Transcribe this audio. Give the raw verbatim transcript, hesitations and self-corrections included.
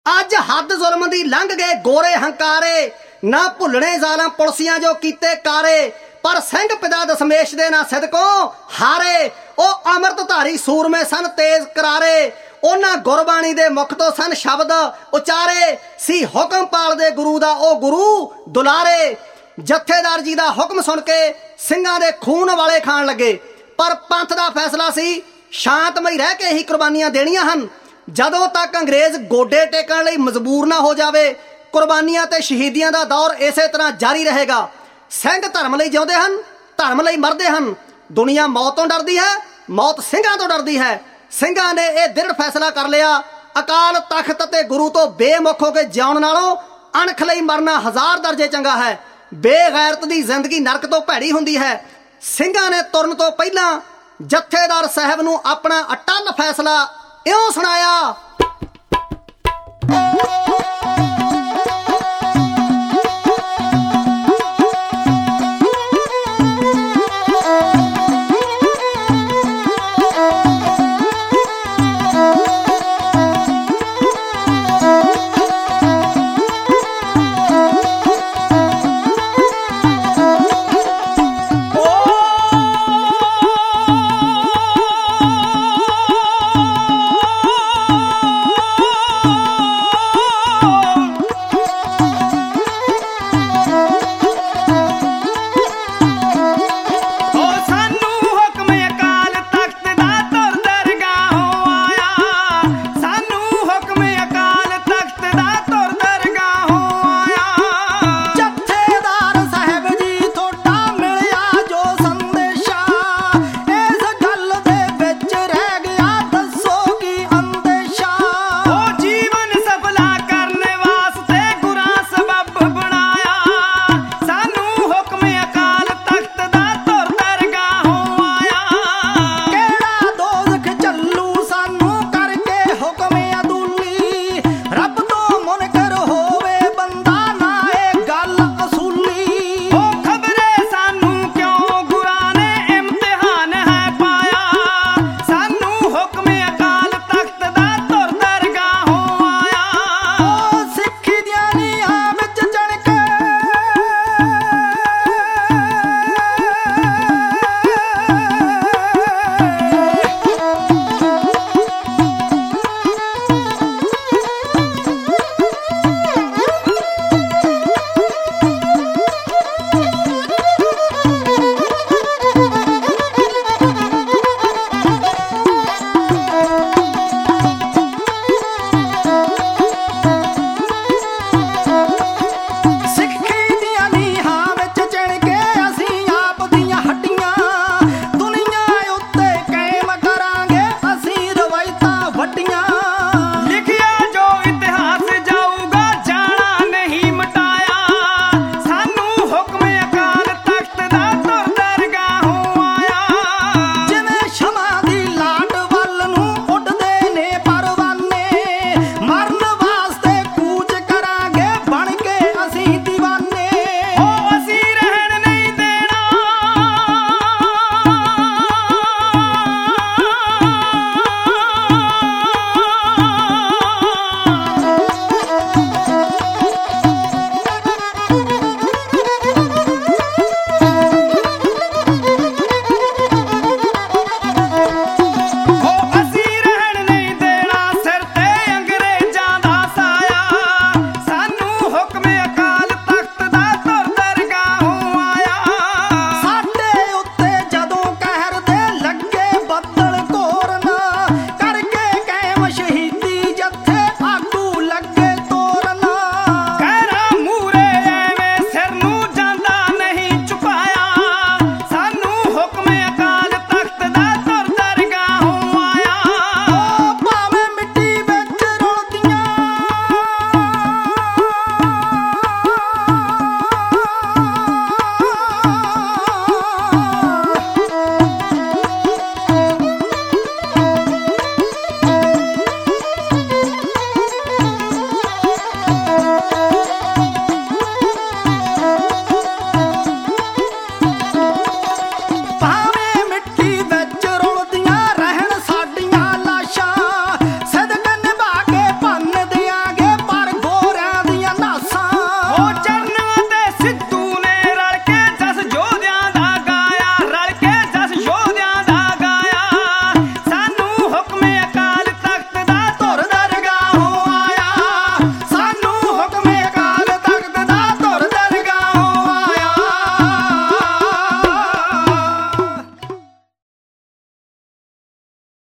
अज हद जुल्म दी लंघ गए गोरे हंकारे, ना भुलने जालां पुलसियां जो कीते कारे। पर सिंह पिता दशमेश दे ना सिदकों हारे, ओ अमृतधारी सूरमे सन तेज करारे। उन्हां गुरबाणी दे मुख तो सन शब्द उचारे, सी हुक्म पाल दे गुरु दा ओ गुरु दुलारे। जथेदार जी दा हुक्म सुन के ਸਿੰਘਾਂ ਦੇ खून वाले खाण लगे, पर पंथ दा फैसला सी शांतमई रह के ही कुर्बानियां देणियां हन। जदों तक अंग्रेज गोडे टेकण लई मजबूर ना हो जावे, कुर्बानियां ते शहीदियां दा दौर इसे तरह जारी रहेगा। ਸਿੰਘ धर्म लई जिउंदे हन, धर्म लई मरदे हन। दुनिया मौत तो डरदी है, मौत ਸਿੰਘਾਂ तो डरदी है। ਸਿੰਘਾਂ ने यह दृढ़ फैसला कर लिया, अकाल तख्त ते गुरु तो बेमुख हो के जिउण नालों अणख लई मरना हज़ार दर्जे चंगा है। बेगैरत दी जिंदगी नरक तो भैड़ी हुंदी है। ਸਿੰਘਾਂ ने तुरन तो पहला जथेदार साहब नूं अपना अटल फैसला इउं सुणाया,